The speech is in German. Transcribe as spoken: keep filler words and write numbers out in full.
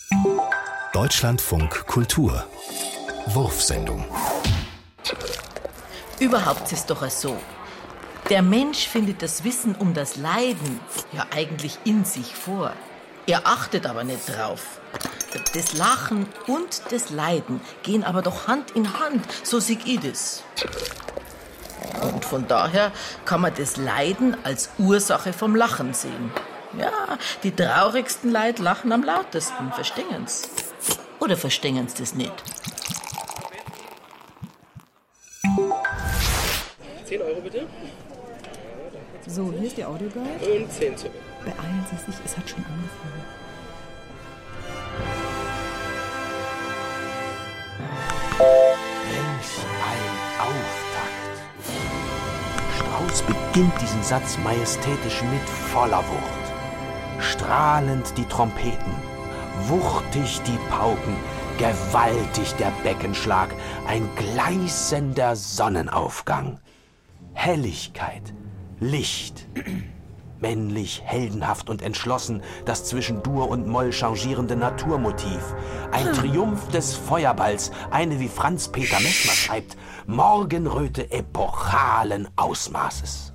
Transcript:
Deutschlandfunk Kultur Wurfsendung. Überhaupt ist doch so. Der Mensch findet das Wissen um das Leiden ja eigentlich in sich vor. Er achtet aber nicht drauf. Das Lachen und das Leiden gehen aber doch Hand in Hand, so sehe ich das. Und von daher kann man das Leiden als Ursache vom Lachen sehen. Ja, die traurigsten Leute lachen am lautesten, verstehen's? Oder verstehen's das nicht? zehn Euro bitte. So, hier ist die Audioguide. Und zehn zurück. Beeilen Sie sich, es hat schon angefangen. Welch ein Auftakt! Strauss beginnt diesen Satz majestätisch mit voller Wucht. Strahlend die Trompeten, wuchtig die Pauken, gewaltig der Beckenschlag, ein gleißender Sonnenaufgang. Helligkeit, Licht, männlich, heldenhaft und entschlossen, das zwischen Dur und Moll changierende Naturmotiv. Ein Triumph des Feuerballs, eine, wie Franz Peter Messmer schreibt, Morgenröte epochalen Ausmaßes.